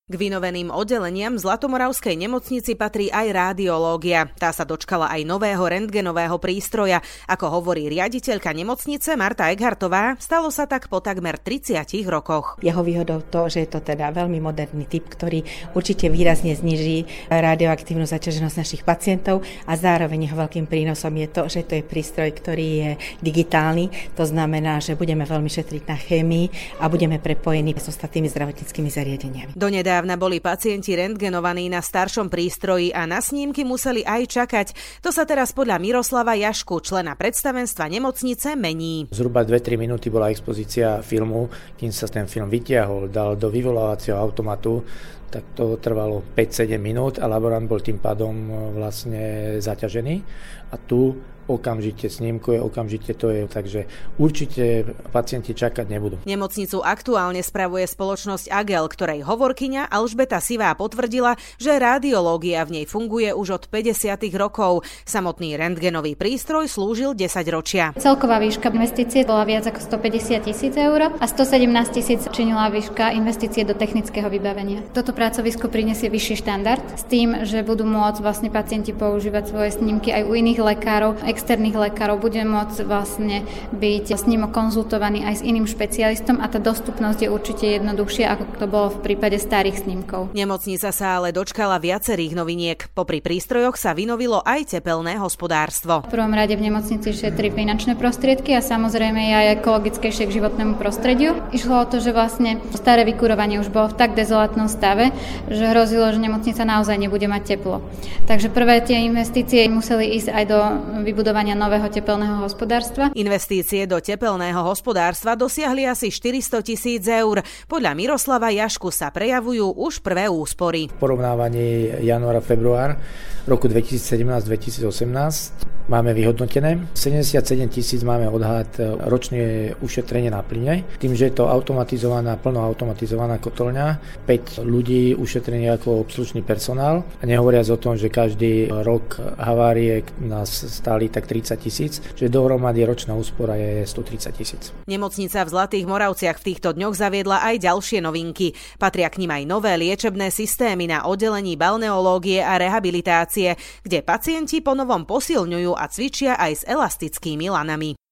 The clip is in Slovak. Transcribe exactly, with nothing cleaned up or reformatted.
K vynoveným oddeleniam v Zlatomoravskej nemocnici patrí aj radiológia. Tá sa dočkala aj nového rentgenového prístroja. Ako hovorí riaditeľka nemocnice Marta Eghartová, stalo sa tak po takmer tridsiatich rokoch. Jeho výhodou to, že je to teda veľmi moderný typ, ktorý určite výrazne zniží radioaktívnu zaťaženosť našich pacientov a zároveň jeho veľkým prínosom je to, že to je prístroj, ktorý je digitálny. To znamená, že budeme veľmi šetriť na chémii a budeme prepojení s ostatnými zdravotníckymi zariadeniami. Dávna boli pacienti rentgenovaní na staršom prístroji a na snímky museli aj čakať. To sa teraz podľa Miroslava Jašku, člena predstavenstva nemocnice, mení. Zhruba dve tri minúty bola expozícia filmu, kým sa ten film vytiahol, dal do vyvolávacieho automatu, tak to trvalo päť sedem minút a laborant bol tým pádom vlastne zaťažený. A tu okamžite snímkuje, okamžite to je, takže určite pacienti čakať nebudú. Nemocnicu aktuálne spravuje spoločnosť Agel, ktorej hovorkyňa Alžbeta Sivá potvrdila, že radiológia v nej funguje už od päťdesiatych rokov. Samotný rentgenový prístroj slúžil desaťročia. Celková výška investície bola viac ako stopäťdesiat tisíc eur a stosedemnásť tisíc činila výška investície do technického vybavenia. Toto pracovisko prinesie vyšší štandard s tým, že budú môcť vlastne pacienti používať svoje snímky aj u iných lekárov, externých lekárov, bude môcť vlastne byť s ním konzultovaný aj s iným špecialistom a tá dostupnosť je určite jednoduchšia, ako to bolo v prípade starých snímkov. Nemocnica sa ale dočkala viacerých noviniek. Popri prístrojoch sa vynovilo aj tepelné hospodárstvo. V prvom rade v nemocnici šetrí finančné prostriedky a samozrejme je aj ekologickejšie k životnému prostrediu. Išlo o to, že vlastne staré vykurovanie už bolo v tak dezolátnom stave, že hrozilo, že nemocnica naozaj nebude mať teplo. Takže prvé tie investície museli ísť aj do vybudovania nového tepelného hospodárstva. Investície do tepelného hospodárstva dosiahli asi štyristo tisíc eur. Podľa Miroslava Jašku sa prejavujú už prvé úspory. V porovnávaní január-február roku dvetisícsedemnásť dvetisícosemnásť máme vyhodnotené. sedemdesiatsedem tisíc máme odhad ročné ušetrenie na plyne. Tým, že je to automatizovaná, plno automatizovaná kotolňa, päť ľudí ušetrenie ako obslužný personál. A nehovoriac o tom, že každý rok havárie nás stáli tak tridsať tisíc, že dohromady ročná úspora je stotridsať tisíc. Nemocnica v Zlatých Moravciach v týchto dňoch zaviedla aj ďalšie novinky. Patria k nim aj nové liečebné systémy na oddelení balneológie a rehabilitácie, kde pacienti po novom posilňujú a cvičia aj s elastickými lanami.